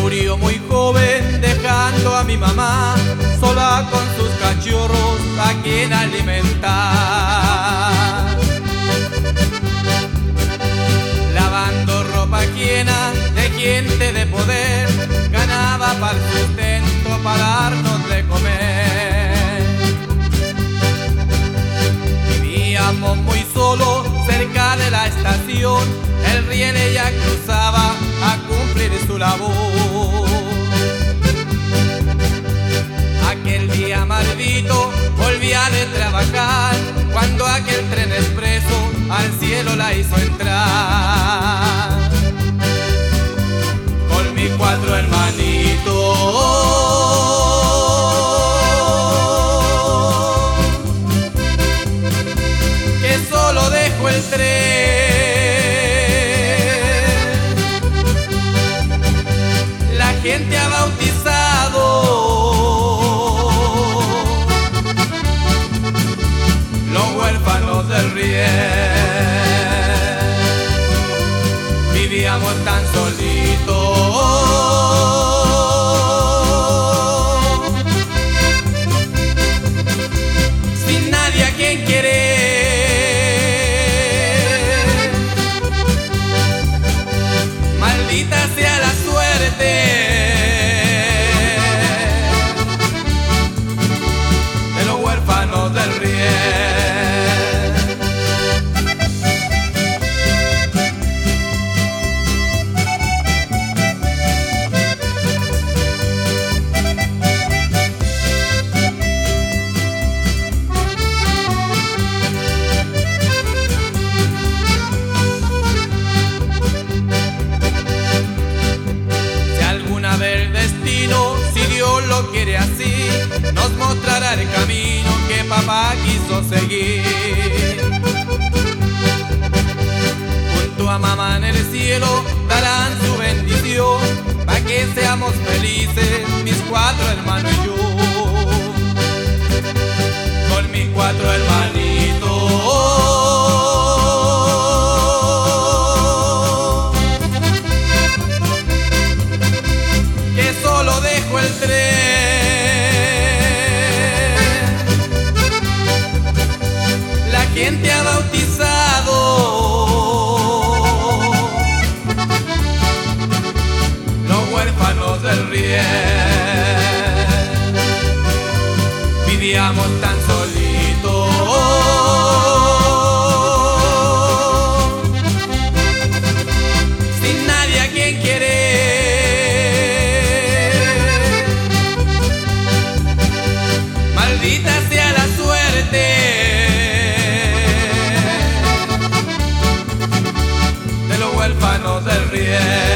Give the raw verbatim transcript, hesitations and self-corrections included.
murió muy joven, dejando a mi mamá sola con sus cachorros a quien alimentar. Lavando ropa ajena de gente de poder, ganaba para el sustento para darnos de comer. Vivíamos muy solos cerca de la estación, el riel ella cruzaba a cumplir su labor. Aquel día maldito volvía de trabajar, cuando aquel tren expreso al cielo la hizo entrar. Con mis cuatro hermanitos que solo dejo el tren, la gente ha bautizado los huérfanos del riel. Vivíamos tan solitos, sin nadie a quien querer. Maldita sea la suerte de los huérfanos del riel. El destino, si Dios lo quiere así, nos mostrará el camino que papá quiso seguir. Junto a mamá en el cielo darán su bendición, para que seamos felices mis cuatro hermanos y yo. Con mis cuatro hermanitos solo dejo el tren, la gente ha bautizado los huérfanos del riel. Vivíamos tan solitos, sin nadie a quien querer. Maldita sea la suerte de los huérfanos del riel.